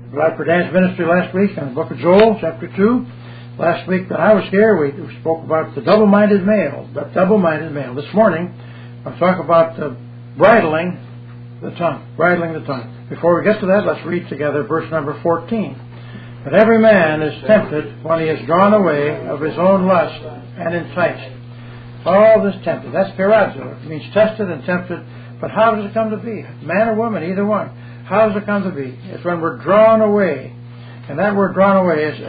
glad for Dan's ministry last week on the book of Joel, chapter 2. Last week that I was here, we spoke about the double-minded male. The double-minded male. This morning, I'll talk about bridling the tongue. Bridling the tongue. Before we get to that, let's read together verse number 14. But every man is tempted when he is drawn away of his own lust and enticed. All this tempted. That's pirazo. It means tested and tempted. But how does it come to be? Man or woman, either one. How does it come to be? It's when we're drawn away. And that word drawn away is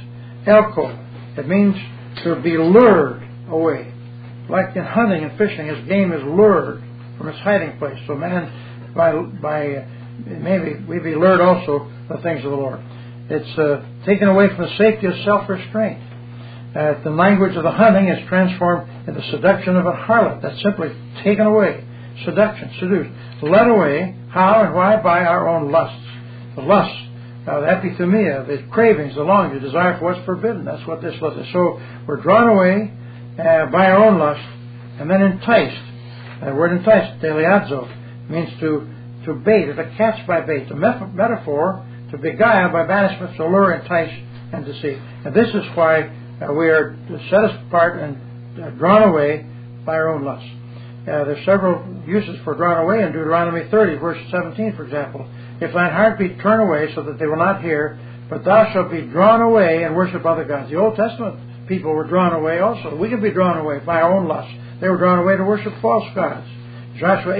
ex-elko. It means to be lured away. Like in hunting and fishing, his game is lured from its hiding place. So man, by maybe we be lured also the things of the Lord. It's taken away from the safety of self-restraint. The language of the hunting is transformed into seduction of a harlot. That's simply taken away. Seduction, seduced. Led away. How and why? By our own lusts. The lusts, the epithumia, the cravings, the longing, the desire for what's forbidden. That's what this lust is. So we're drawn away by our own lust and then enticed. The word enticed, deliazo, means to bait, or to catch by bait. The metaphor, to beguile by banishment, to lure, entice, and deceive. And this is why we are set apart and drawn away by our own lust. There's several uses for drawn away in Deuteronomy 30, verse 17, for example. If thine heart be turned away so that they will not hear, but thou shalt be drawn away and worship other gods. The Old Testament people were drawn away also. We can be drawn away by our own lust. They were drawn away to worship false gods. Joshua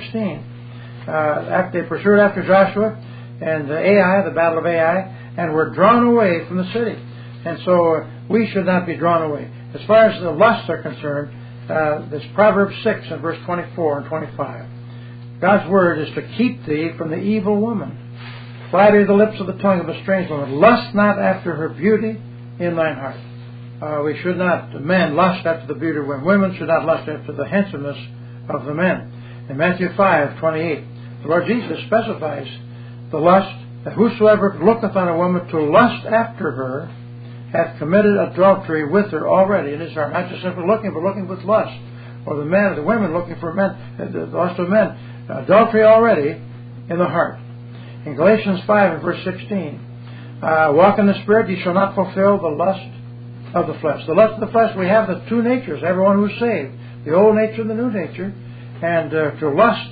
8:16. They pursued after Joshua and Ai, the battle of Ai, and were drawn away from the city. And so we should not be drawn away. As far as the lusts are concerned, this Proverbs 6 and verse 24 and 25. God's word is to keep thee from the evil woman. Flatter the lips of the tongue of a strange woman. Lust not after her beauty in thine heart. We should not, men, lust after the beauty of women. Women should not lust after the handsomeness of the men. In Matthew 5:28, the Lord Jesus specifies the lust that whosoever looketh on a woman to lust after her hath committed adultery with her already in his heart. Not just simply looking, but looking with lust. Or the men or the women looking for men, the lust of men. Adultery already in the heart. In Galatians 5 and verse 16, walk in the Spirit, ye shall not fulfill the lust of the flesh. The lust of the flesh, we have the two natures, everyone who's saved. The old nature and the new nature. And to lust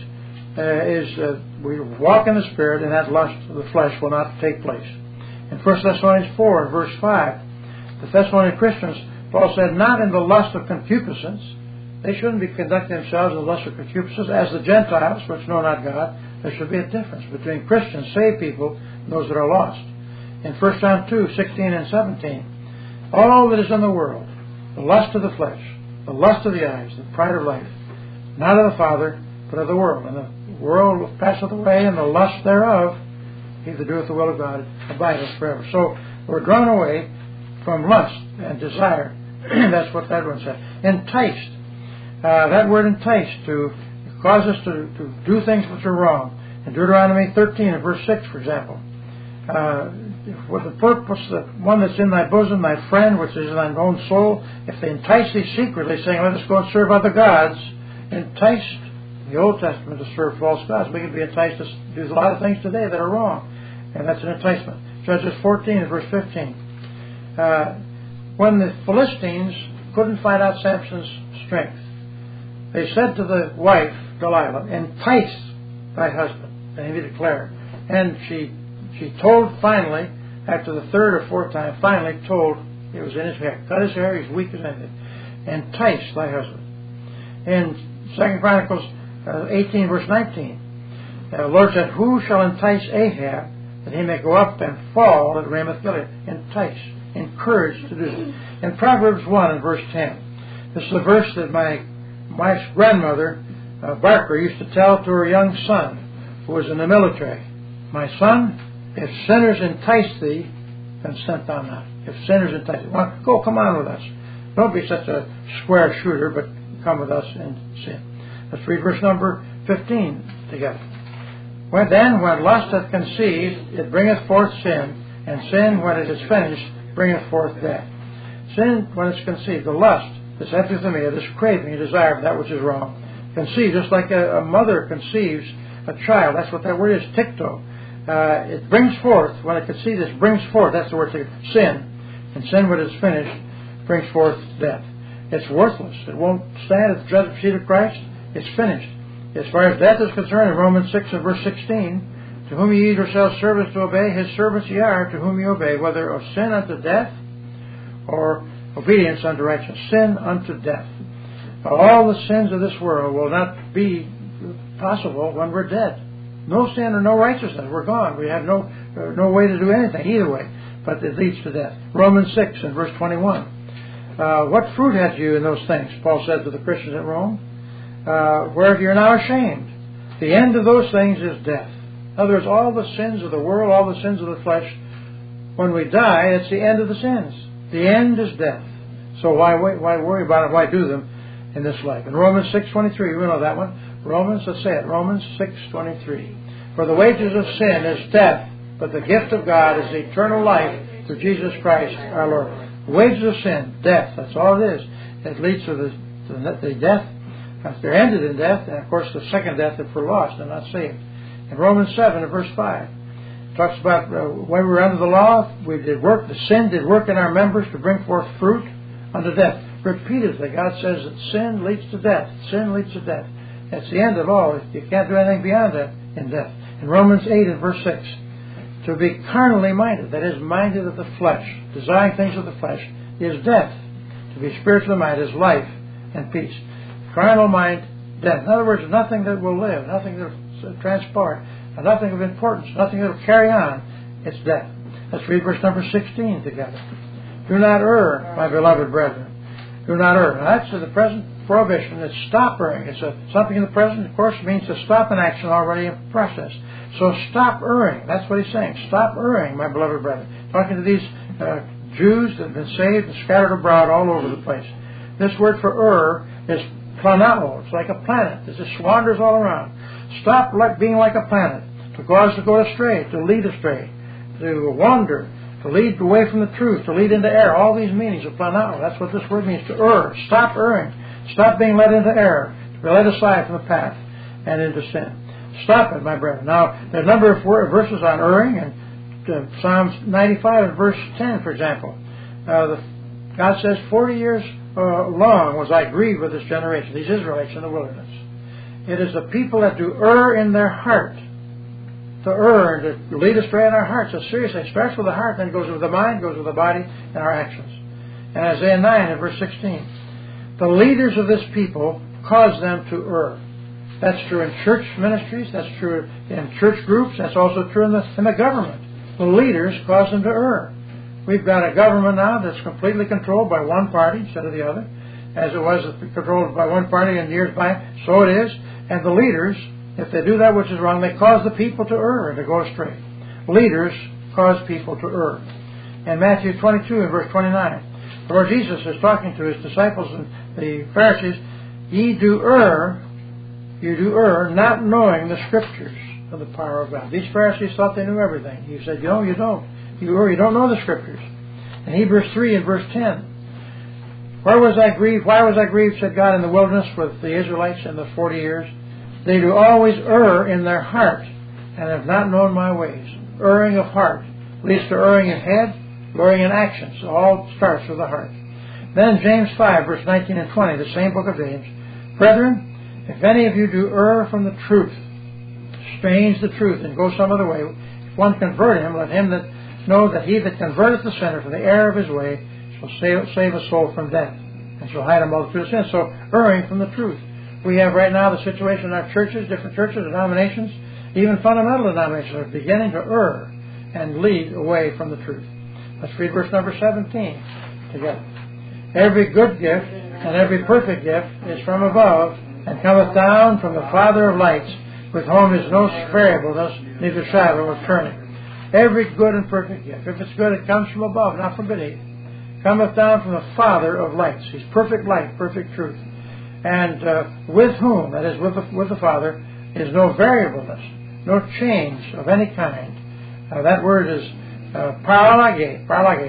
we walk in the Spirit, and that lust of the flesh will not take place. In 1 Thessalonians 4 verse 5, the Thessalonian Christians, Paul said, not in the lust of concupiscence. They shouldn't be conducting themselves in the lust of concupiscence as the Gentiles, which know not God. There should be a difference between Christians, saved people, and those that are lost. In 1 John 2:16 and 17, all that is in the world, the lust of the flesh, the lust of the eyes, the pride of life, not of the Father, but of the world. And the world passeth away, and the lust thereof, he that doeth the will of God abideth forever. So we're drawn away from lust and desire. That's what that one said. Enticed. That word enticed, to cause us to do things which are wrong. In Deuteronomy 13 and verse 6, for example. For the purpose, the one that's in thy bosom, thy friend, which is in thine own soul, if they entice thee secretly, saying, let us go and serve other gods, enticed in the Old Testament to serve false gods. We can be enticed to do a lot of things today that are wrong. And that's an enticement. Judges 14 and verse 15. When the Philistines couldn't find out Samson's strength, they said to the wife, Delilah, entice thy husband. And he declared. And she told finally, after the third or fourth time, finally told, it was in his hair. Cut his hair, he's weak as anything. Entice thy husband. In 2 Chronicles 18 verse 19, the Lord said, who shall entice Ahab that he may go up and fall at Ramoth-Gilead? Entice, encourage to do this. In Proverbs 1 and verse 10, this is a verse that my wife's grandmother, Barker, used to tell to her young son who was in the military. My son, if sinners entice thee, consent thou not. If sinners entice thee, well, go, come on with us. Don't be such a square shooter, but come with us and sin. Let's read verse number 15 together. When lust hath conceived, it bringeth forth sin, and sin, when it is finished, bringeth forth death. Sin, when it's conceived, the lust, this epithumia, this craving, desire for that which is wrong, conceived, just like a mother conceives a child. That's what that word is, tikto. it brings forth, when it could see this, brings forth, that's the word, sin. And sin, when it's finished, brings forth death. It's worthless. It won't stand at the judgment seat of Christ. It's finished. As far as death is concerned, in Romans 6 and verse 16, to whom ye yourselves servants to obey, his servants ye are, to whom ye obey, whether of sin unto death or obedience unto righteousness. Sin unto death. All the sins of this world will not be possible when we're dead. No sin or no righteousness. We're gone. We have no way to do anything either way, but it leads to death. Romans 6 and verse 21. What fruit had you in those things? Paul said to the Christians at Rome. Whereof you're now ashamed. The end of those things is death. In other words, all the sins of the world, all the sins of the flesh, when we die, it's the end of the sins. The end is death. So why worry about it? Why do them in this life? In Romans 6:23, we know that one. Romans, let's say it. Romans 6:23. For the wages of sin is death, but the gift of God is eternal life through Jesus Christ our Lord. The wages of sin, death. That's all it is. It leads to the death. If they're ended in death, and of course the second death if we're lost and not saved. In Romans 7 and verse 5, it talks about when we were under the law, we did work, the sin did work in our members to bring forth fruit unto death. Repeatedly, God says that sin leads to death. Sin leads to death. That's the end of all. You can't do anything beyond that in death. In Romans 8 and verse 6, to be carnally minded, that is, minded of the flesh, desiring things of the flesh, is death. To be spiritually minded is life and peace. Carnal mind, death. In other words, nothing that will live, nothing that will transport, nothing of importance, nothing that will carry on. It's death. Let's read verse number 16 together. Do not err, my beloved brethren. Do not err. Now, that's the present prohibition. It's stop erring. It's something in the present, of course, means to stop an action already in process. So stop erring. That's what he's saying. Stop erring, my beloved brethren. Talking to these Jews that have been saved and scattered abroad all over the place. This word for err is planao. It's like a planet. It just wanders all around. Stop being like a planet. To cause to go astray, to lead astray, to wander, to lead away from the truth, to lead into error. All these meanings of planao. That's what this word means, to err. Stop erring. Stop being led into error. To be led aside from the path and into sin. Stop it, my brethren. Now, there are a number of verses on erring, and Psalms 95 and verse 10, for example. God says, 40 years long was I grieved with this generation, these Israelites in the wilderness. It is the people that do err in their heart. To err and to lead astray in our hearts. So seriously, it starts with the heart, then goes with the mind, goes with the body, and our actions. And Isaiah 9 and verse 16. The leaders of this people cause them to err. That's true in church ministries. That's true in church groups. That's also true in the government. The leaders cause them to err. We've got a government now that's completely controlled by one party instead of the other. As it was controlled by one party in years back, so it is. And the leaders, if they do that which is wrong, they cause the people to err and to go astray. Leaders cause people to err. In Matthew 22 and verse 29, the Lord Jesus is talking to his disciples and the Pharisees. You do err, not knowing the Scriptures of the power of God. These Pharisees thought they knew everything. He said, no, you don't. You err, you don't know the Scriptures. In Hebrews 3 and verse 10, why was I grieved, said God, in the wilderness with the Israelites in the 40 years? They do always err in their heart and have not known my ways. Erring of heart leads to erring in head, erring in actions. It all starts with the heart. Then James 5, verse 19 and 20, the same book of James. Brethren, if any of you do err from the truth, strange the truth, and go some other way, if one convert him, let him that know that he that converteth the sinner from the error of his way shall save a soul from death, and shall hide a multitude of sins. So, erring from the truth. We have right now the situation in our churches, different churches, denominations, even fundamental denominations are beginning to err and lead away from the truth. Let's read verse number 17 together. Every good gift and every perfect gift is from above, and cometh down from the Father of lights, with whom is no variableness, neither shadow of turning. Every good and perfect gift, if it's good, it comes from above, not from beneath. Cometh down from the Father of lights. He's perfect light, perfect truth. And with whom, that is with the Father, is no variableness, no change of any kind. That word is paralage,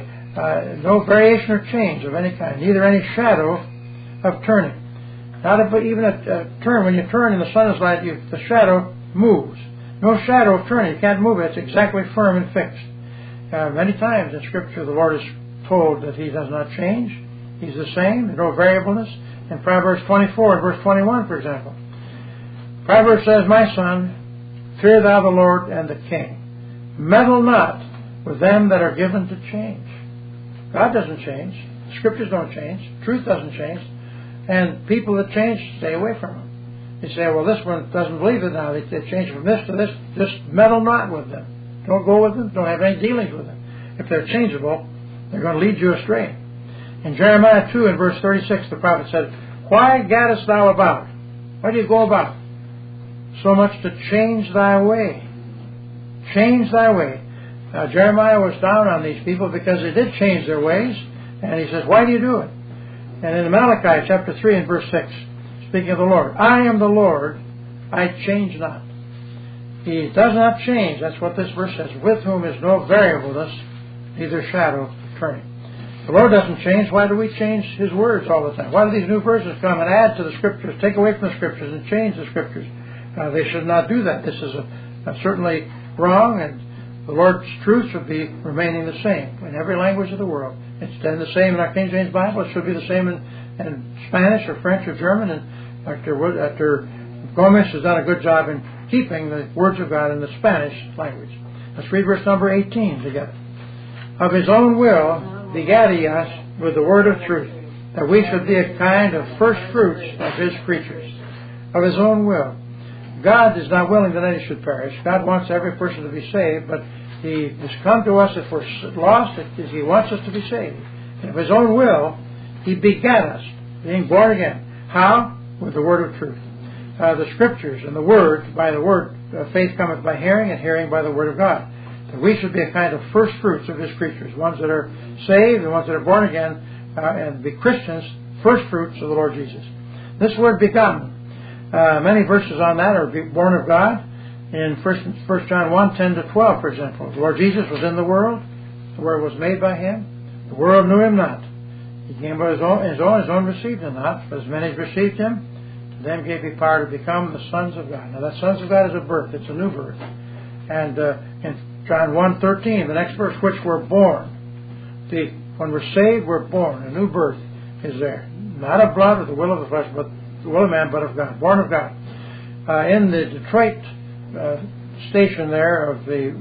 no variation or change of any kind, neither any shadow of turning. Not even a turn. When you turn in the sun's light, the shadow moves. No shadow of turning. You can't move it. It's exactly firm and fixed. Many times in Scripture the Lord is told that He does not change. He's the same. There's no variableness. In Proverbs 24 and verse 21, for example. Proverbs says, "My son, fear thou the Lord and the king. Meddle not with them that are given to change." God doesn't change. The Scriptures don't change. Truth doesn't change. And people that change, stay away from them. You say, well, this one doesn't believe it now. They change from this to this. Just meddle not with them. Don't go with them. Don't have any dealings with them. If they're changeable, they're going to lead you astray. In Jeremiah 2 and verse 36, the prophet said, "Why gaddest thou about?" Why do you go about? "So much to change thy way." Change thy way. Now, Jeremiah was down on these people because they did change their ways. And he says, why do you do it? And in Malachi chapter 3 and verse 6, speaking of the Lord, "I am the Lord, I change not." He does not change. That's what this verse says. "With whom is no variableness, neither shadow of turning." The Lord doesn't change. Why do we change His words all the time? Why do these new verses come and add to the Scriptures, take away from the Scriptures, and change the Scriptures? They should not do that. This is certainly wrong, and the Lord's truth should be remaining the same in every language of the world. It's then the same in our King James Bible. It should be the same in Spanish or French or German. And Dr. Gomez has done a good job in keeping the words of God in the Spanish language. Let's read verse number 18 together. "Of His own will begat He us with the word of truth, that we should be a kind of first fruits of His creatures." Of His own will. God is not willing that any should perish. God wants every person to be saved, but He has come to us if we're lost. He wants us to be saved. And of His own will, He begat us, being born again. How? With the word of truth. The Scriptures and the Word, by the Word, faith cometh by hearing, and hearing by the Word of God. That we should be a kind of first fruits of His creatures, ones that are saved and ones that are born again, and be Christians, first fruits of the Lord Jesus. This word begotten, many verses on that are born of God. In 1 John 1, 10 to 12, for example, the Lord Jesus was in the world. The Word was made by Him. The world knew Him not. He came by His own received Him not. But as many as received Him, to them gave He power to become the sons of God. Now that sons of God is a birth. It's a new birth. And in John 1, 13, the next verse, which were born. When we're saved, we're born. A new birth is there. Not of blood or the will of the flesh, but the will of man, but of God. Born of God. In the Detroit station there of the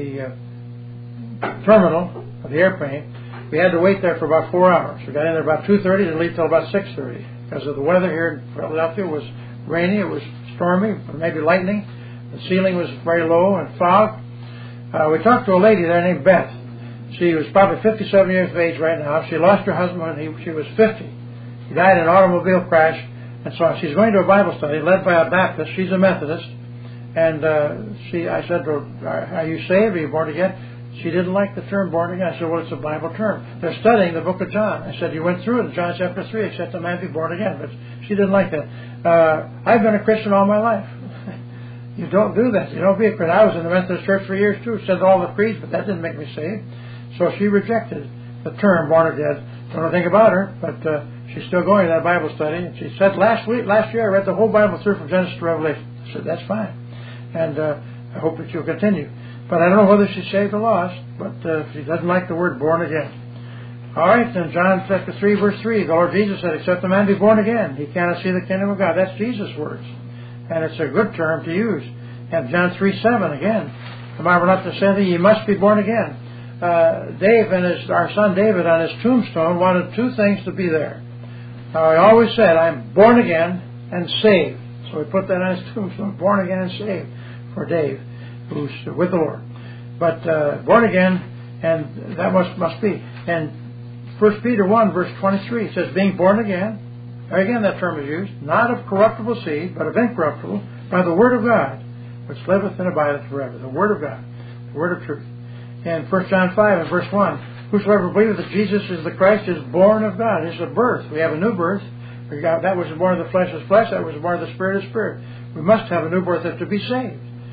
terminal of the airplane, we had to wait there for about 4 hours. We got in there about 2:30 and leave till about 6:30 because of the weather here in Philadelphia was rainy, it was stormy, maybe lightning. The ceiling was very low and fog. We talked to a lady there named Beth. She was probably 57 years of age right now. She lost her husband when she was 50. He died in an automobile crash, and so she's going to a Bible study led by a Baptist. She's a Methodist. And I said to her, "Are you saved? Are you born again?" She didn't like the term born again. I said, "Well, it's a Bible term. They're studying the book of John." I said, "You went through it in John chapter 3, except a man be born again." But she didn't like that. I've been a Christian all my life. You don't do that. You don't be a Christian. I was in the Methodist church for years too. Said all the creeds, but that didn't make me saved. So she rejected the term born again. Don't know anything about her, but she's still going to that Bible study. And she said, last year I read the whole Bible through from Genesis to Revelation. I said, "That's fine. And I hope that you'll continue." But I don't know whether she's saved or lost, but she doesn't like the word born again. All right, then John chapter 3, verse 3, the Lord Jesus said, "Except a man be born again, he cannot see the kingdom of God." That's Jesus' words. And it's a good term to use. And John 3:7 again, "The Bible not to say that ye must be born again." Dave and our son David on his tombstone wanted two things to be there. Now, he always said, "I'm born again and saved." So we put that on his tombstone, born again and saved, for Dave, who's with the Lord. But born again, and that must be. And 1 Peter 1, verse 23 says, "Being born again," there again that term is used, "not of corruptible seed, but of incorruptible, by the word of God, which liveth and abideth forever." The word of God, the word of truth. In 1 John 5 and verse 1, "Whosoever believeth that Jesus is the Christ is born of God." It's a birth. We have a new birth. That which is born of the flesh is flesh. That which is born of the Spirit is spirit. We must have a new birth to be saved.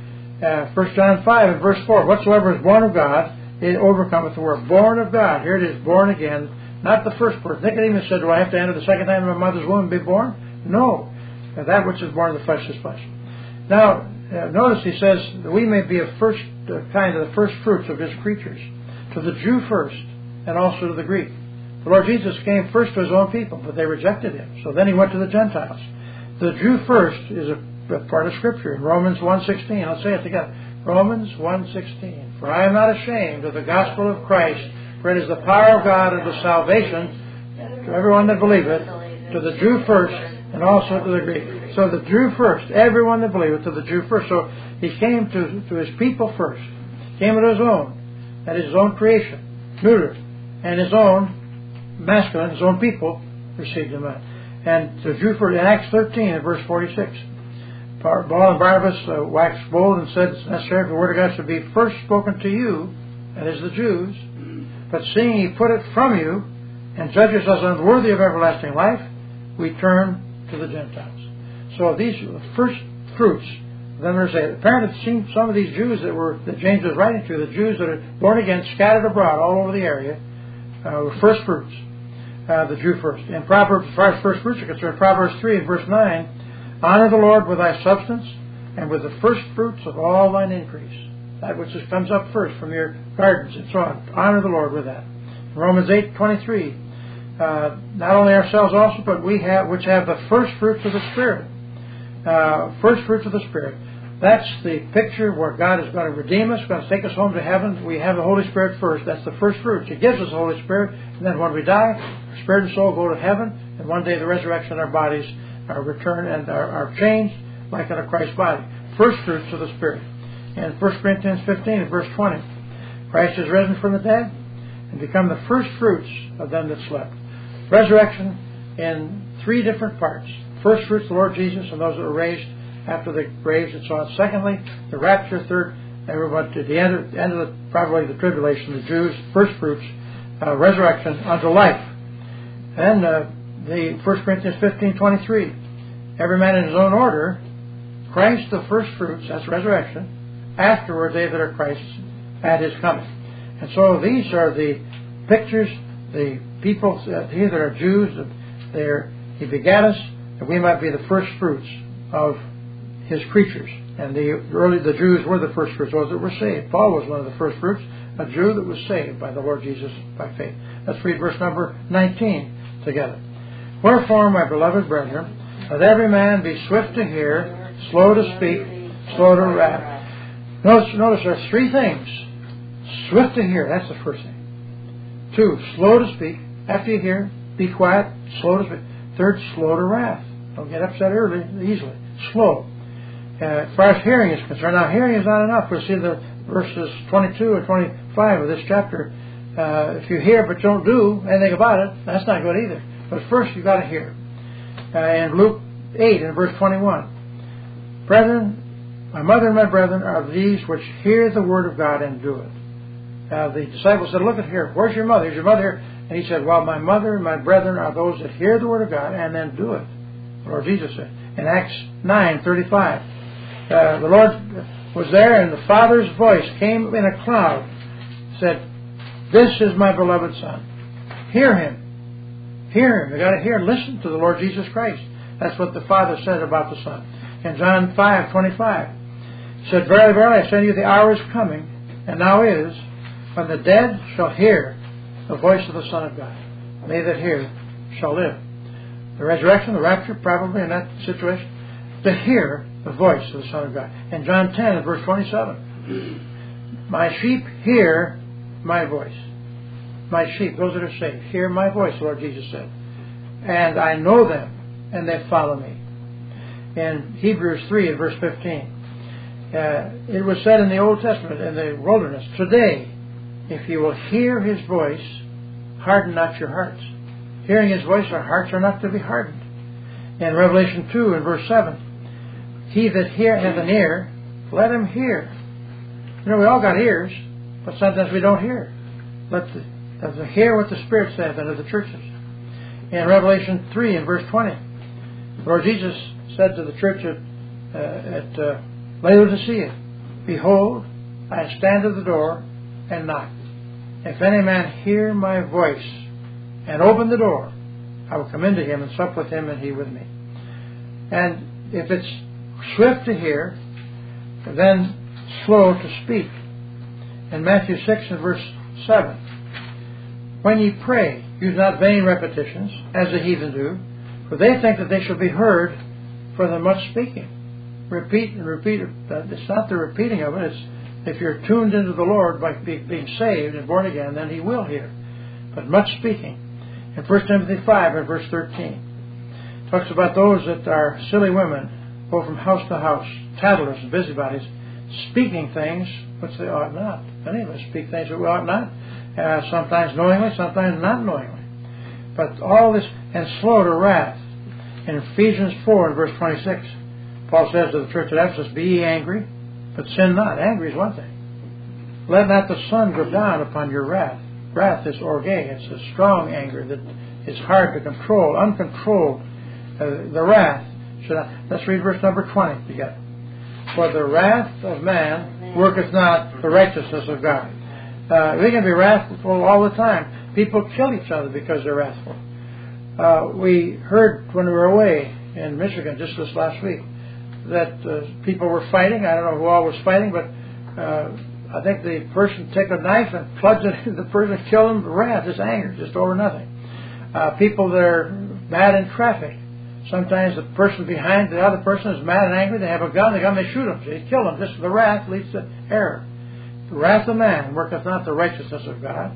1 John 5 and verse 4, "Whatsoever is born of God, it overcometh the world." Born of God. Here it is, born again. Not the first birth. Nicodemus said, "Do I have to enter the second time in my mother's womb and be born?" No. That which is born of the flesh is flesh. Now, notice he says that we may be a first kind of the first fruits of his creatures, to the Jew first, and also to the Greek. The Lord Jesus came first to his own people, but they rejected him. So then he went to the Gentiles. The Jew first is a part of Scripture in Romans 1:16. Let's say it together. Romans 1:16. For I am not ashamed of the gospel of Christ, for it is the power of God unto salvation to everyone that believeth, to the Jew first, and also to the Greek. So the Jew first, everyone that believeth, to the Jew first. So he came to his people first. Came to his own, that is his own creation, neuter, and his own masculine, his own people received him not. And the Jew first, in Acts 13 and verse 46, Paul and Barnabas waxed bold and said it's necessary for the word of God should be first spoken to you, that is the Jews, but seeing he put it from you and judges us unworthy of everlasting life, we turn to the Gentiles. So these are the first fruits. Then there's apparently it seems some of these Jews that James was writing to, the Jews that are born again, scattered abroad all over the area, were first fruits. The Jew first. In Proverbs, as far as first fruits are concerned, Proverbs 3 and verse 9, honor the Lord with thy substance and with the first fruits of all thine increase. That which comes up first from your gardens and so on. Honor the Lord with that. Romans 8:23, not only ourselves also, but we have which have the first fruits of the Spirit. First fruits of the Spirit. That's the picture where God is going to redeem us, going to take us home to heaven. We have the Holy Spirit first. That's the first fruits. He gives us the Holy Spirit, and then when we die, our spirit and soul go to heaven, and one day the resurrection, our bodies are returned and are changed like in a Christ body. First fruits of the Spirit. In 1 Corinthians 15 and verse 20, Christ is risen from the dead and become the first fruits of them that slept. Resurrection in three different parts. First fruits, the Lord Jesus, and those that were raised after the graves and so on. Secondly, the rapture. Third, everyone to the end of probably the tribulation, the Jews, first fruits, resurrection unto life. And the 1 Corinthians 15:23, every man in his own order, Christ the first fruits, that's resurrection, afterward they that are Christ's at his coming. And so these are the pictures, the people here that are Jews, he begat us, that we might be the first fruits of his creatures. And the Jews were the first fruits, those that were saved. Paul was one of the first fruits, a Jew that was saved by the Lord Jesus by faith. Let's read verse number 19 together. Wherefore, my beloved brethren, let every man be swift to hear, slow to speak, slow to wrath. Notice there are three things. Swift to hear, that's the first thing. 2, slow to speak. After you hear, be quiet, slow to speak. 3rd, slow to wrath. Don't get upset easily. Slow. As far as hearing is concerned, now hearing is not enough. We'll see the verses 22 and 25 of this chapter. If you hear but don't do anything about it, that's not good either. But first you've got to hear. In Luke 8 and verse 21, brethren, my mother and my brethren are these which hear the word of God and do it. The disciples said, look at here, where's your mother? Is your mother here? And he said, well, my mother and my brethren are those that hear the word of God and then do it. The Lord Jesus said. In Acts 9:35, the Lord was there and the Father's voice came in a cloud, said, this is my beloved Son. Hear him. Hear him. You've got to hear. Listen to the Lord Jesus Christ. That's what the Father said about the Son. In John 5:25, he said, verily, verily, I say to you, the hour is coming, and now is, when the dead shall hear the voice of the Son of God. And they that hear shall live. The resurrection, the rapture, probably in that situation, to hear the voice of the Son of God. In John 10 and verse 27, my sheep hear my voice. My sheep, those that are saved, hear my voice, the Lord Jesus said. And I know them, and they follow me. In Hebrews 3 and verse 15, it was said in the Old Testament, in the wilderness, today, if you will hear his voice, harden not your hearts. Hearing his voice, our hearts are not to be hardened. In Revelation 2 and verse 7, he that hath an ear, let him hear. You know, we all got ears, but sometimes we don't hear. Let them hear what the Spirit saith unto the churches. In Revelation 3 and verse 20, the Lord Jesus said to the church at Laodicea, behold, I stand at the door and knock. If any man hear my voice and open the door, I will come into him and sup with him and he with me. And if it's swift to hear, then slow to speak. In Matthew 6 and verse 7, when ye pray, use not vain repetitions, as the heathen do, for they think that they shall be heard for the much speaking. Repeat and repeat. It's not the repeating of it. It's if you're tuned into the Lord by being saved and born again, then He will hear. But much speaking. In 1 Timothy 5 and verse 13, talks about those that are silly women, go from house to house, tattlers and busybodies, speaking things which they ought not. Many of us speak things that we ought not, sometimes knowingly, sometimes not knowingly. But all this, and slow to wrath. In Ephesians 4 and verse 26, Paul says to the church at Ephesus, be ye angry, but sin not. Angry is one thing. Let not the sun go down upon your wrath. Wrath is orge. It's a strong anger that is hard to control, uncontrolled. The wrath should not. Let's read verse number 20 together. For the wrath of man worketh not the righteousness of God. We can be wrathful all the time. People kill each other because they're wrathful. We heard when we were away in Michigan just this last week that people were fighting. I don't know who all was fighting, but I think the person took a knife and plunged it into the person, killed him. Wrath, just anger, just over nothing. People that are mad in traffic. Sometimes the person behind the other person is mad and angry. They have a gun. They shoot him. They kill him. Just the wrath leads to error. The wrath of man worketh not the righteousness of God.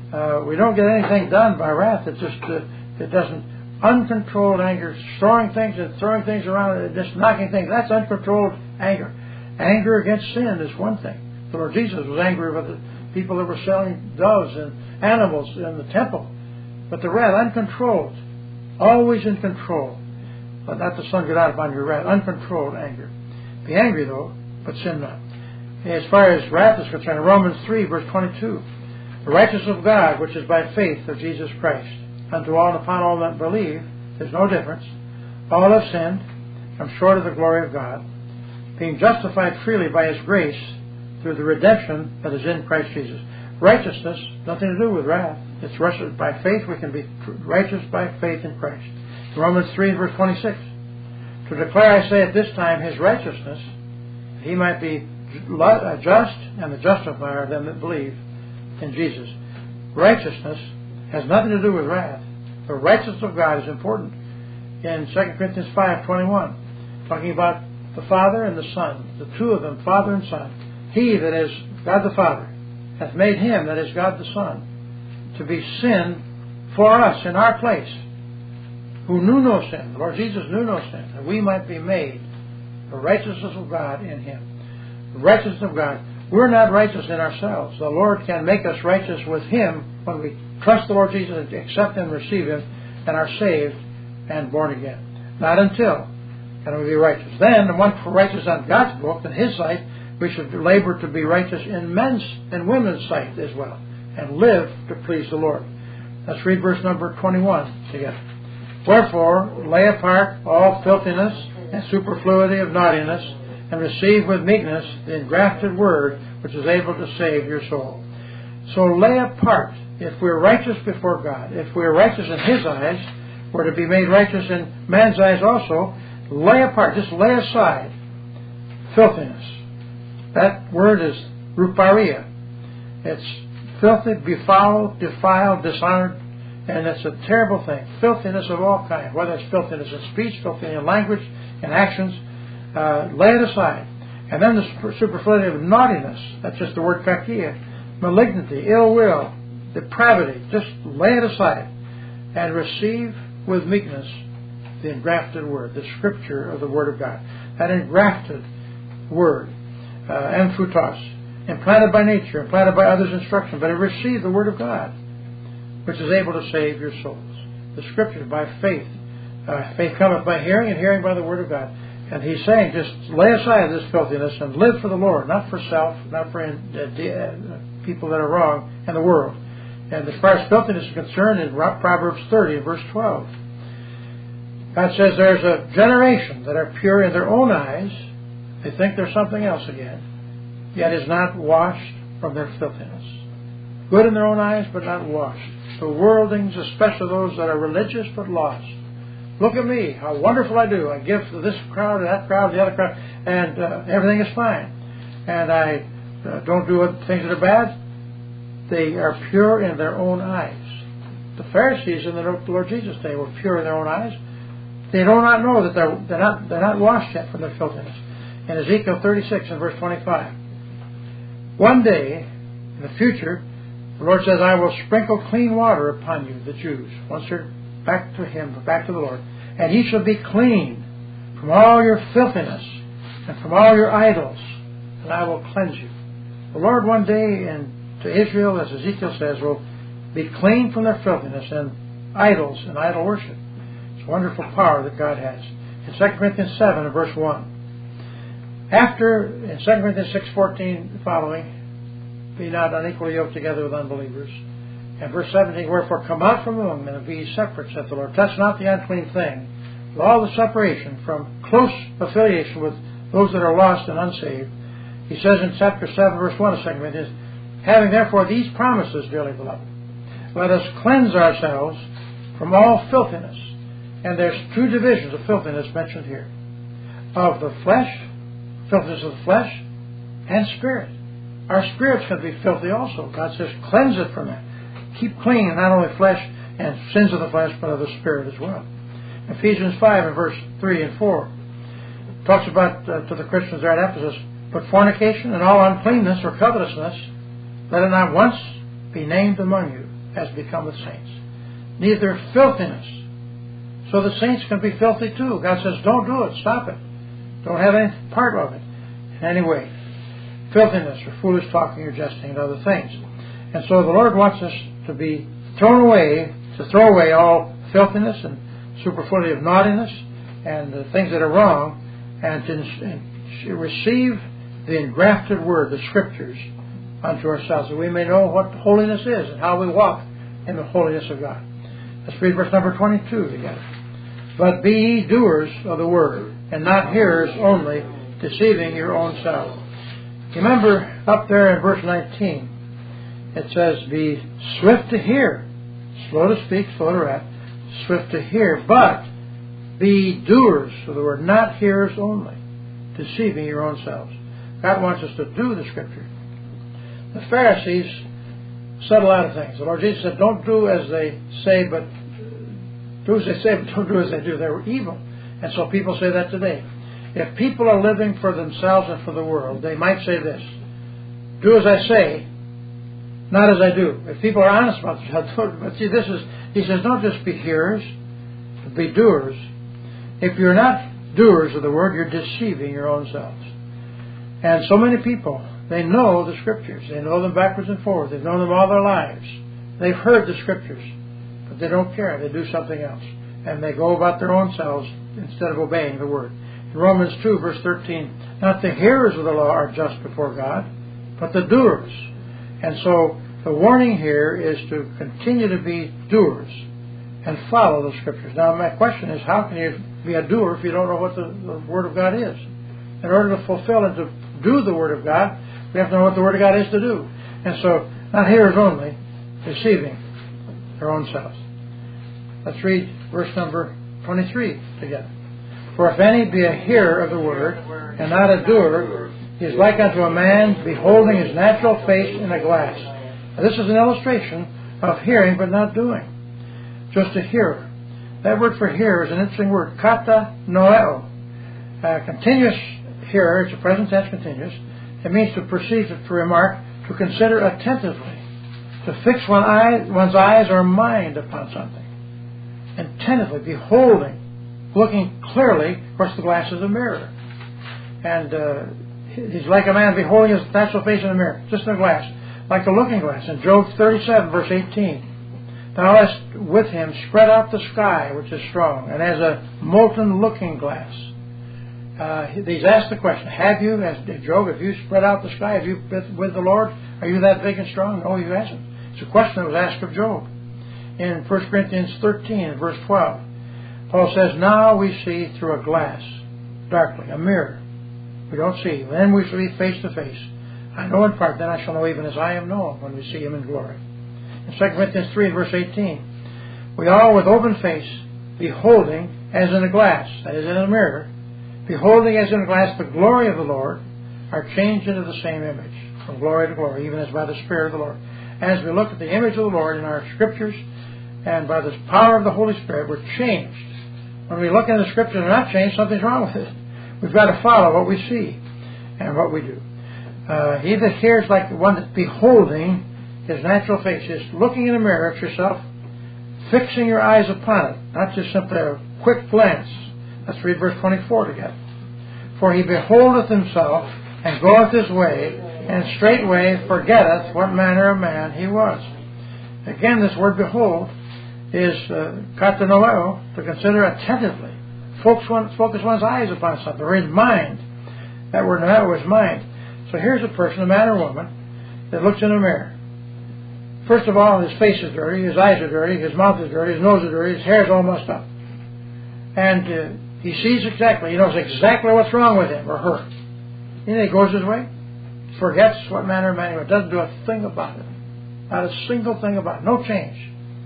We don't get anything done by wrath. It's just it doesn't. Uncontrolled anger, throwing things around, just knocking things. That's uncontrolled anger. Anger against sin is one thing. The Lord Jesus was angry with the people that were selling doves and animals in the temple. But the wrath, uncontrolled, always in control. Let not the sun get out upon your wrath. Uncontrolled anger. Be angry though, but sin not. As far as wrath is concerned, Romans 3 verse 22, the righteousness of God, which is by faith of Jesus Christ, unto all and upon all that believe, there's no difference. All have sinned, come short of the glory of God, being justified freely by His grace through the redemption that is in Christ Jesus. Righteousness, nothing to do with wrath. It's righteous by faith. We can be righteous by faith in Christ. Romans 3 verse 26. To declare, I say at this time, His righteousness, that He might be just and the justifier of them that believe in Jesus. Righteousness has nothing to do with wrath. The righteousness of God is important. In 2 Corinthians 5:21, talking about the Father and the Son, the two of them, Father and Son. He that is God the Father hath made Him that is God the Son to be sin for us in our place, who knew no sin. The Lord Jesus knew no sin, that we might be made the righteousness of God in Him. The righteousness of God. We're not righteous in ourselves. The Lord can make us righteous with Him when we trust the Lord Jesus and accept Him, receive Him, and are saved and born again. Not until can we be righteous. Then, the one righteous on God's book, in His sight, we should labor to be righteous in men's and women's sight as well, and live to please the Lord. Let's read verse number 21 together. Wherefore, lay apart all filthiness and superfluity of naughtiness, and receive with meekness the engrafted word, which is able to save your soul. So lay apart. If we're righteous before God, if we're righteous in His eyes, we're to be made righteous in man's eyes also. Lay apart, just lay aside filthiness. That word is ruparia. It's filthy, befouled, defiled, dishonored, and it's a terrible thing. Filthiness of all kinds, whether it's filthiness in speech, filthiness in language, in actions. Lay it aside. And then the superfluity of naughtiness, that's just the word kakia, malignity, ill will, depravity, just lay it aside and receive with meekness the engrafted word, the scripture of the Word of God. That engrafted word, emphutos, implanted by nature, implanted by others' instruction, but receive the Word of God, which is able to save your souls. The scripture by faith. Faith cometh by hearing, and hearing by the Word of God. And He's saying, just lay aside this filthiness and live for the Lord, not for self, not for people that are wrong in the world. And as far as filthiness is concerned, in Proverbs 30, verse 12, God says there's a generation that are pure in their own eyes. They think they're something else again, yet is not washed from their filthiness. Good in their own eyes, but not washed. The worldlings, especially those that are religious but lost. Look at me, how wonderful I do. I give to this crowd, that crowd, the other crowd, and everything is fine. and I don't do things that are bad, they are pure in their own eyes. The Pharisees in the Lord Jesus' day were pure in their own eyes. They do not know that they're not washed yet from their filthiness. In Ezekiel 36 and verse 25, one day in the future, the Lord says, I will sprinkle clean water upon you, the Jews, once you're back to Him, back to the Lord, and ye shall be clean from all your filthiness and from all your idols, and I will cleanse you. The Lord one day to Israel, as Ezekiel says, will be clean from their filthiness and idols and idol worship. It's a wonderful power that God has. In 2 Corinthians 7 and verse 1. After, in 2 Corinthians 6:14 following, be not unequally yoked together with unbelievers. And verse 17, wherefore come out from among them and be ye separate, saith the Lord. Touch not the unclean thing. With all the separation from close affiliation with those that are lost and unsaved. He says in chapter 7, verse 1 of 2 Corinthians, having therefore these promises, dearly beloved, let us cleanse ourselves from all filthiness. And there's two divisions of filthiness mentioned here. Of the flesh, filthiness of the flesh, and spirit. Our spirits can be filthy also. God says, cleanse it from that. Keep clean not only flesh and sins of the flesh, but of the spirit as well. Ephesians 5 and verse 3 and 4 talks about to the Christians there at Ephesus, but fornication and all uncleanness or covetousness, let it not once be named among you as becometh saints. Neither filthiness. So the saints can be filthy too. God says, don't do it. Stop it. Don't have any part of it in any way. Filthiness or foolish talking or jesting and other things. And so the Lord wants us to be throw away all filthiness and superfluity of naughtiness and the things that are wrong, and to receive the engrafted word, the Scriptures, unto ourselves, that we may know what holiness is and how we walk in the holiness of God. Let's read verse number 22 together. But be ye doers of the word, and not hearers only, deceiving your own selves. Remember up there in verse 19, it says, be swift to hear, slow to speak, slow to wrath, swift to hear, but be doers of the word, not hearers only, deceiving your own selves. God wants us to do the Scripture. The Pharisees said a lot of things. The Lord Jesus said, don't do as they say, but do as they say, but don't do as they do. They were evil. And so people say that today. If people are living for themselves and for the world, they might say this, do as I say, not as I do. If people are honest about themselves, but see, he says, don't just be hearers, but be doers. If you're not doers of the word, you're deceiving your own selves. And so many people, they know the Scriptures. They know them backwards and forwards. They've known them all their lives. They've heard the Scriptures, but they don't care. They do something else. And they go about their own selves instead of obeying the Word. In Romans 2, verse 13, not the hearers of the law are just before God, but the doers. And so the warning here is to continue to be doers and follow the Scriptures. Now my question is, how can you be a doer if you don't know what the Word of God is? In order to fulfill and to do the Word of God, we have to know what the Word of God is to do. And so, not hearers only, deceiving their own selves. Let's read verse number 23 together. For if any be a hearer of the Word, and not a doer, he is like unto a man beholding his natural face in a glass. Now, this is an illustration of hearing but not doing. Just a hearer. That word for hearer is an interesting word, kata noeo. Continuous hearer, it's a present tense continuous. It means to perceive, to remark, to consider attentively, to fix one's eyes or mind upon something. Attentively, beholding, looking clearly. Of course, the glass is a mirror. And he's like a man beholding his natural face in a mirror, just in a glass, like a looking glass. In Job 37, verse 18, thou hast with him spread out the sky, which is strong, and as a molten looking glass. He's asked the question, have you, as Job, have you spread out the sky? Have you been with the Lord? Are you that big and strong? No, he hasn't. It's a question that was asked of Job. In 1 Corinthians 13, verse 12, Paul says, now we see through a glass, darkly, a mirror. We don't see. Then we shall be face to face. I know in part, then I shall know even as I am known when we see him in glory. In 2 Corinthians 3, verse 18, we all with open face, beholding as in a glass, that is in a mirror, beholding as in a glass the glory of the Lord, are changed into the same image, from glory to glory, even as by the Spirit of the Lord. As we look at the image of the Lord in our Scriptures, and by the power of the Holy Spirit, we're changed. When we look in the Scriptures and are not changed, something's wrong with it. We've got to follow what we see and what we do. He that hears like the one that's beholding his natural face, is looking in the mirror at yourself, fixing your eyes upon it, not just simply a quick glance. Let's read verse 24 together. For he beholdeth himself, and goeth his way, and straightway forgetteth what manner of man he was. Again, this word behold is katanoleo, to consider attentively. Focus one's eyes upon something, or his mind. That word was mind. So here's a person, a man or woman, that looks in a mirror. First of all, his face is dirty, his eyes are dirty, his mouth is dirty, his nose is dirty, his hair is all mussed up. And he sees exactly, he knows exactly what's wrong with him or her. And then he goes his way, forgets what manner of man he was, doesn't do a thing about it. Not a single thing about it. No change.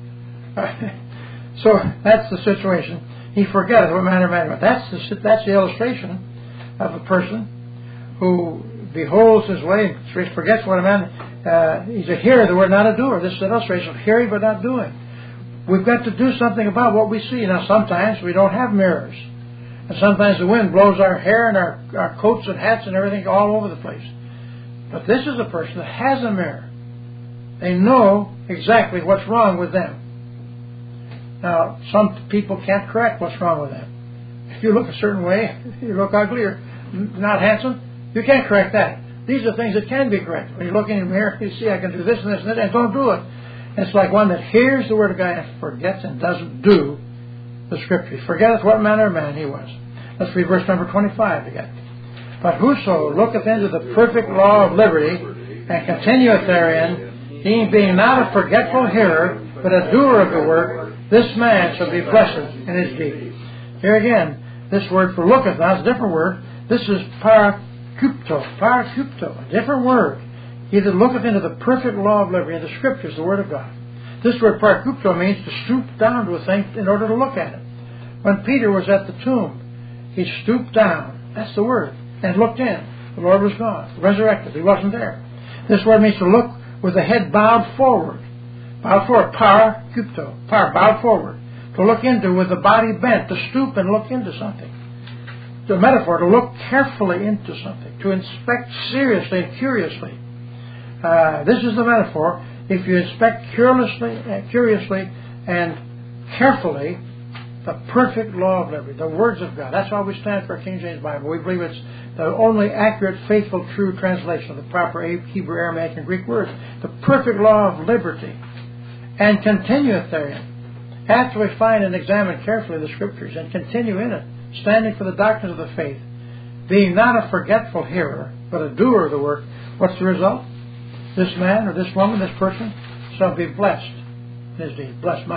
So that's the situation. He forgets what manner of man he was. That's the illustration of a person who beholds his way, forgets what a man, he's a hearer of the word, not a doer. This is an illustration of hearing but not doing. We've got to do something about what we see. Now, sometimes we don't have mirrors. And sometimes the wind blows our hair and our coats and hats and everything all over the place. But this is a person that has a mirror. They know exactly what's wrong with them. Now, some people can't correct what's wrong with them. If you look a certain way, you look ugly or not handsome, you can't correct that. These are things that can be corrected. When you look in the mirror, you see I can do this and this and that, and don't do it. It's like one that hears the word of God and forgets and doesn't do the Scripture. He forgetteth what manner of man he was. Let's read verse number 25 again. But whoso looketh into the perfect law of liberty and continueth therein, he being not a forgetful hearer, but a doer of the work, this man shall be blessed in his deed. Here again, this word for looketh, now it's a different word. This is parakupto, a different word. He that looketh into the perfect law of liberty, the Scriptures, the Word of God. This word parakupto means to stoop down to a thing in order to look at it. When Peter was at the tomb, he stooped down, that's the word, and looked in. The Lord was gone, resurrected. He wasn't there. This word means to look with the head bowed forward. Bowed forward, parakupto, bowed forward. To look into with the body bent, to stoop and look into something. The metaphor, to look carefully into something, to inspect seriously and curiously. This is the metaphor. If you inspect curiously and carefully the perfect law of liberty, the words of God. That's why we stand for King James Bible. We believe it's the only accurate, faithful, true translation of the proper Hebrew, Aramaic, and Greek words. The perfect law of liberty. And continueth therein. After we find and examine carefully the Scriptures and continue in it, standing for the doctrines of the faith, being not a forgetful hearer, but a doer of the work, what's the result? This man or this woman, this person, shall be blessed in his deed. Blessed.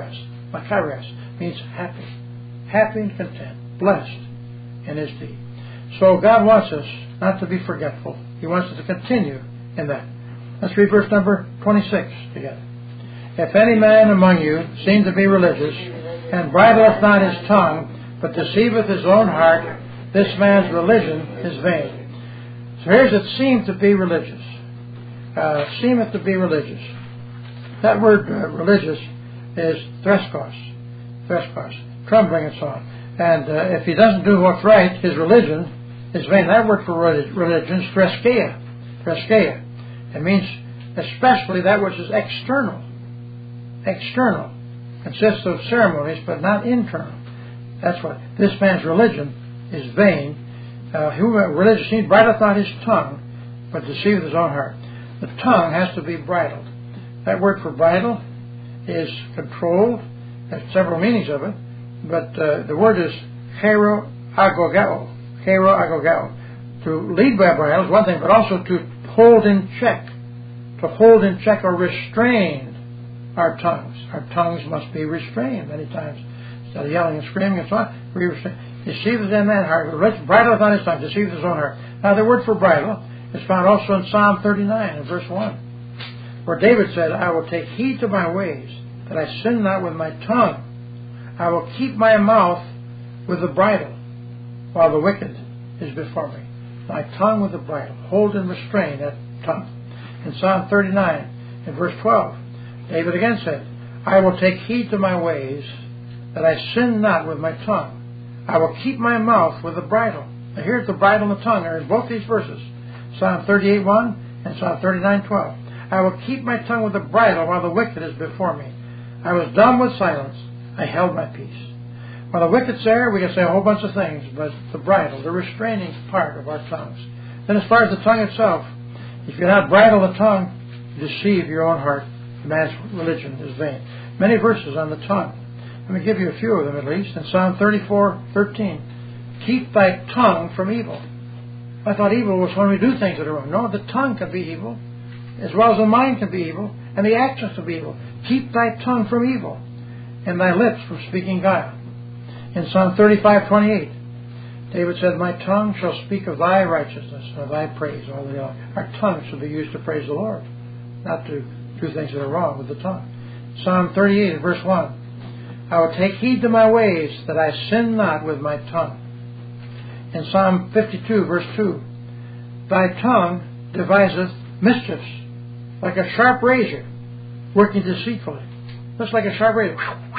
Machiras means happy. Happy and content. Blessed in his deed. So God wants us not to be forgetful. He wants us to continue in that. Let's read verse number 26 together. If any man among you seem to be religious, and bridleth not his tongue, but deceiveth his own heart, this man's religion is vain. So here's it, seem to be religious. Seemeth to be religious. That word religious is threskos, trembling and so on. And if he doesn't do what's right, his religion is vain. That word for religion is threskeia. It means especially that which is external. External consists of ceremonies, but not internal. That's what this man's religion is vain. Religious means bridleth not his tongue, but deceiveth his own heart. The tongue has to be bridled. That word for bridle is controlled. There's several meanings of it, but the word is hero agogao. To lead by a bridle is one thing, but also to hold in check. To hold in check or restrain our tongues. Our tongues must be restrained many times. Instead of yelling and screaming and so on, we restrain. Deceiveth in man's heart. Bridleth on his tongue, deceiveth his own heart. Now the word for bridle is found also in Psalm 39 and verse 1, where David said, I will take heed to my ways, that I sin not with my tongue. I will keep my mouth with the bridle, while the wicked is before me. thy tongue with the bridle. Hold and restrain that tongue. In Psalm 39, in verse 12, David again said, I will take heed to my ways, that I sin not with my tongue. I will keep my mouth with the bridle. Now here's the bridle and the tongue are in both these verses. Psalm 38:1 and Psalm 39:12. I will keep my tongue with the bridle while the wicked is before me. I was dumb with silence. I held my peace. While the wicked's there, we can say a whole bunch of things, but the bridle, the restraining part of our tongues. Then as far as the tongue itself, if you not bridle the tongue, you deceive your own heart. Man's religion is vain. Many verses on the tongue. Let me give you a few of them at least. In Psalm 34:13, keep thy tongue from evil. I thought evil was when we do things that are wrong. No, the tongue can be evil, as well as the mind can be evil, and the actions can be evil. Keep thy tongue from evil, and thy lips from speaking guile. In Psalm 35:28, David said, my tongue shall speak of thy righteousness, of thy praise all day long. Our tongue should be used to praise the Lord, not to do things that are wrong with the tongue. Psalm 38, verse 1, I will take heed to my ways, that I sin not with my tongue. In Psalm 52, verse 2, thy tongue deviseth mischiefs, like a sharp razor, working deceitfully. Just like a sharp razor.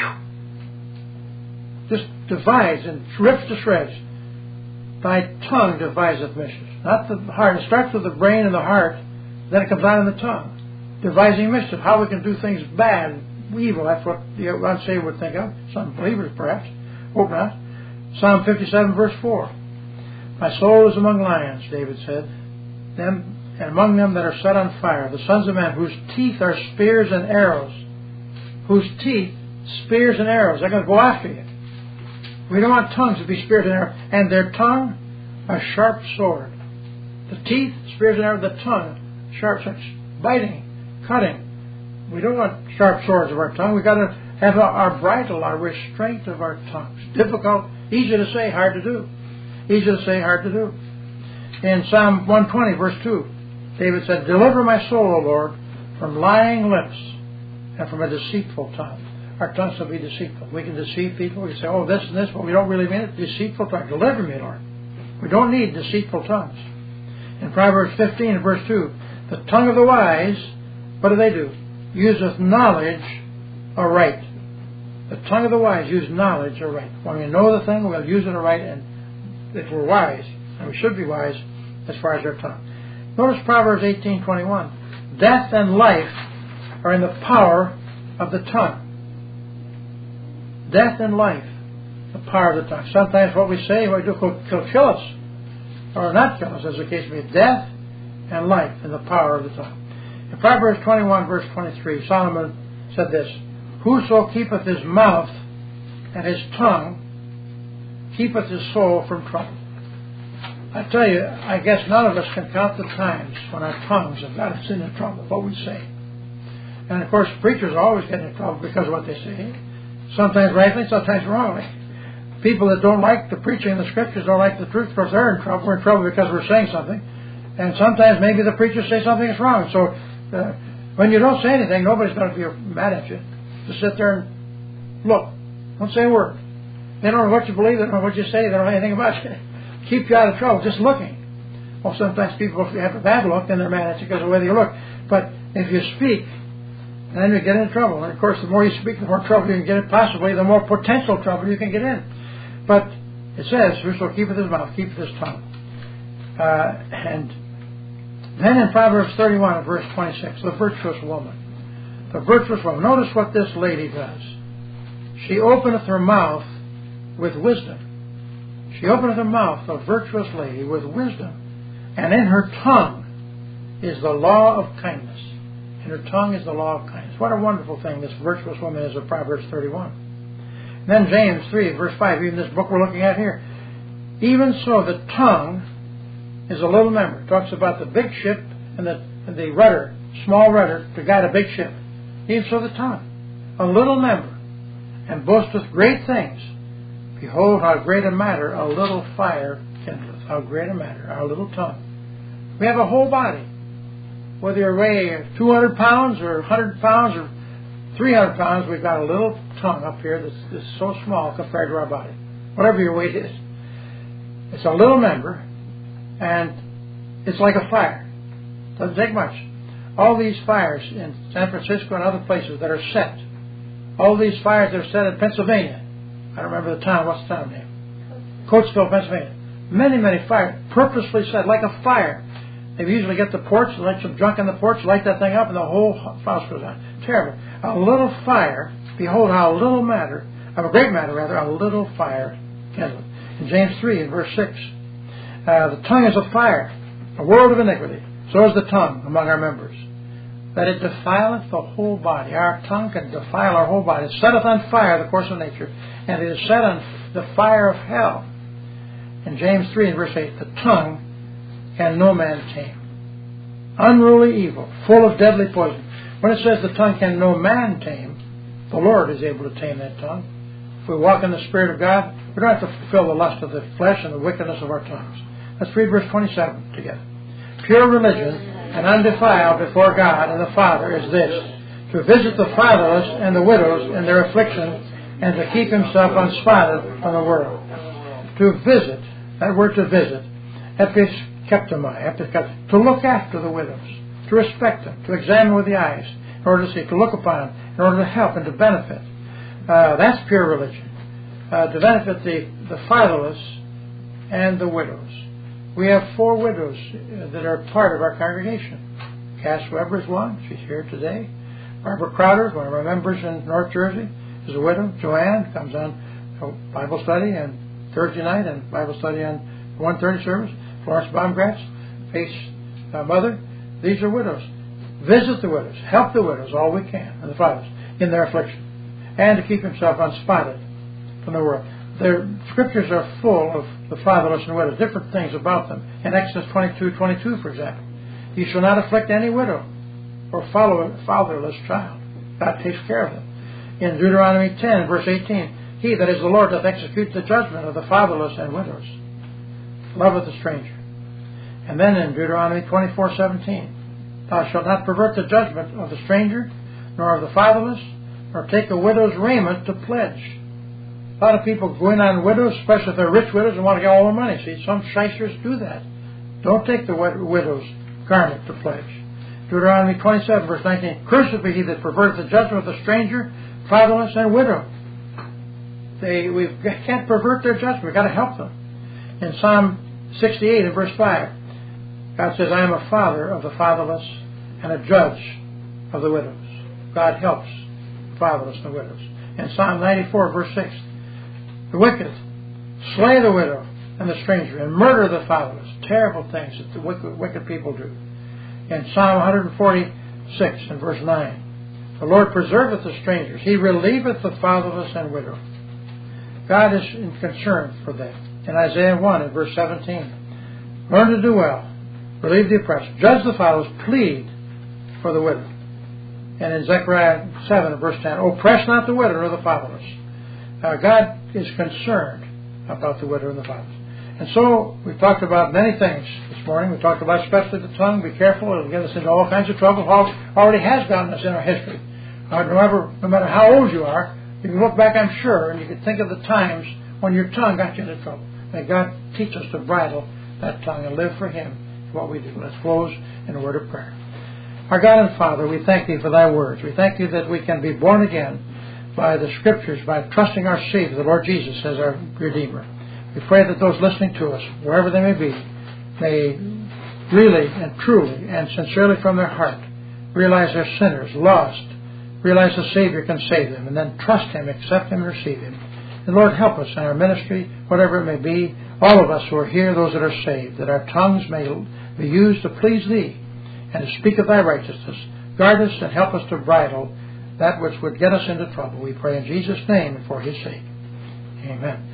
Just divides and rips to shreds. Thy tongue deviseth mischiefs. Not the heart. It starts with the brain and the heart, then it comes out in the tongue. Devising mischief. How we can do things bad, evil. That's what the unsaved would think of. Some believers, perhaps. Hope not. Psalm 57, verse 4. My soul is among lions, David said, them and among them that are set on fire, the sons of men, whose teeth are spears and arrows. Whose teeth, spears and arrows. They're going to go after you. We don't want tongues to be spears and arrows. And their tongue, a sharp sword. The teeth, spears and arrows. The tongue, sharp swords. Biting, cutting. We don't want sharp swords of our tongue. We've got to have our bridle, our restraint of our tongues. Difficult, easy to say, hard to do. Easy to say, hard to do. In Psalm 120, verse 2, David said, deliver my soul, O Lord, from lying lips and from a deceitful tongue. Our tongues will be deceitful. We can deceive people. We can say, oh, this and this, but we don't really mean it. Deceitful tongue. Deliver me, Lord. We don't need deceitful tongues. In Proverbs 15, verse 2, the tongue of the wise, what do? Useth knowledge aright. The tongue of the wise uses knowledge aright. When we know the thing, we'll use it aright, and if we're wise, and we should be wise as far as our tongue. Notice Proverbs 18:21. Death and life are in the power of the tongue. Death and life, the power of the tongue. Sometimes what we say, what we do, could kill us, or not kill us, as the case may be. Death and life in the power of the tongue. In Proverbs 21, verse 23, Solomon said this, whoso keepeth his mouth and his tongue keepeth his soul from trouble. I tell you, I guess none of us can count the times when our tongues have got us into trouble, what we say. And of course, preachers always get into trouble because of what they say. Sometimes rightly, sometimes wrongly. People that don't like the preaching of the Scriptures, don't like the truth, of course, they're in trouble. We're in trouble because we're saying something. And sometimes maybe the preachers say something that's wrong. So when you don't say anything, nobody's going to be mad at you. Just sit there and look. Don't say a word. They don't know what you believe. They don't know what you say. They don't know anything about you. Keep you out of trouble, just looking. Well, sometimes people, if you have a bad look, then they're mad at you because of the way you look. But if you speak, then you get in trouble. And of course, the more you speak, the more trouble you can get in. Possibly, the more potential trouble you can get in. But it says, whoso keepeth his mouth, keepeth his tongue. And then in Proverbs 31, verse 26, the virtuous woman. The virtuous woman. Notice what this lady does. She openeth her mouth with wisdom. She openeth her mouth, a virtuous lady, with wisdom. And in her tongue is the law of kindness. In her tongue is the law of kindness. What a wonderful thing this virtuous woman is of Proverbs 31. And then James 3, verse 5, even this book we're looking at here. Even so, the tongue is a little member. It talks about the big ship and the rudder, small rudder, to guide a big ship. Even so, the tongue, a little member, and boasteth great things. Behold, how great a matter a little fire kindleth. How great a matter, our little tongue. We have a whole body. Whether you weigh 200 pounds or 100 pounds or 300 pounds, we've got a little tongue up here that's so small compared to our body. Whatever your weight is. It's a little member, And it's like a fire. Doesn't take much. All these fires in San Francisco and other places that are set, all these fires that are set in Pennsylvania. I don't remember the town. What's the town name? Coatesville, Pennsylvania. Many, many fires, purposely set, like a fire. They usually get the porch, light some junk on the porch, light that thing up, and the whole house goes on. Terrible. A little fire, behold how little matter, of a great matter rather, a little fire kindled. In James 3, in verse 6, the tongue is a fire, a world of iniquity. So is the tongue among our members, that it defileth the whole body. Our tongue can defile our whole body. It setteth on fire the course of nature, and it is set on the fire of hell. In James 3 and verse 8, the tongue can no man tame. Unruly evil, full of deadly poison. When it says the tongue can no man tame, the Lord is able to tame that tongue. If we walk in the Spirit of God, we don't have to fulfill the lust of the flesh and the wickedness of our tongues. Let's read verse 27 together. Pure religion and undefiled before God and the Father is this, to visit the fatherless and the widows in their affliction, and to keep himself unspotted from the world. To visit, that word to visit, episkeptomai, to look after the widows, to respect them, to examine with the eyes, in order to see, to look upon them, in order to help and to benefit. That's pure religion. To benefit the fatherless and the widows. We have 4 widows that are part of our congregation. Cass Weber is one. She's here today. Barbara Crowder, one of our members in North Jersey, is a widow. Joanne comes on Bible study on Thursday night and Bible study on 1:30 service. Florence Baumgratz, Faith's mother. These are widows. Visit the widows. Help the widows all we can, and the fathers, in their affliction. And to keep himself unspotted from the world. The scriptures are full of the fatherless and widows, different things about them. In Exodus 22:22, for example, you shall not afflict any widow or fatherless child. God takes care of them. In Deuteronomy 10, verse 18, he that is the Lord doth execute the judgment of the fatherless and widows. Loveth the stranger. And then in Deuteronomy 24:17, thou shalt not pervert the judgment of the stranger, nor of the fatherless, nor take a widow's raiment to pledge. A lot of people go in on widows, especially if they're rich widows, and want to get all their money. See, some shysters do that. Don't take the widow's garment to pledge. Deuteronomy 27, verse 19, cursed be he that perverts the judgment of the stranger, fatherless, and widow. We can't pervert their judgment. We've got to help them. In Psalm 68, in verse 5, God says, I am a father of the fatherless and a judge of the widows. God helps the fatherless and the widows. In Psalm 94, verse 6, the wicked slay the widow and the stranger and murder the fatherless. Terrible things that the wicked people do. In Psalm 146 and verse 9, the Lord preserveth the strangers. He relieveth the fatherless and widow. God is in concern for them. In Isaiah 1 and verse 17, learn to do well, relieve the oppressed, judge the fatherless, plead for the widow. And in Zechariah 7 and verse 10, oppress not the widow or the fatherless. God is concerned about the widow and the fatherless. And so we've talked about many things this morning. We talked about especially the tongue. Be careful. It'll get us into all kinds of trouble. Already has gotten us in our history. No matter how old you are, you can look back, I'm sure, and you can think of the times when your tongue got you into trouble. May God teach us to bridle that tongue and live for Him in what we do. Let's close in a word of prayer. Our God and Father, we thank Thee for Thy words. We thank Thee that we can be born again by the Scriptures, by trusting our Savior, the Lord Jesus, as our Redeemer. We pray that those listening to us, wherever they may be, may really and truly and sincerely from their heart realize they're sinners, lost, realize the Savior can save them, and then trust Him, accept Him, and receive Him. And Lord, help us in our ministry, whatever it may be, all of us who are here, those that are saved, that our tongues may be used to please Thee and to speak of Thy righteousness. Guard us and help us to bridle that which would get us into trouble. We pray in Jesus' name and for His sake. Amen.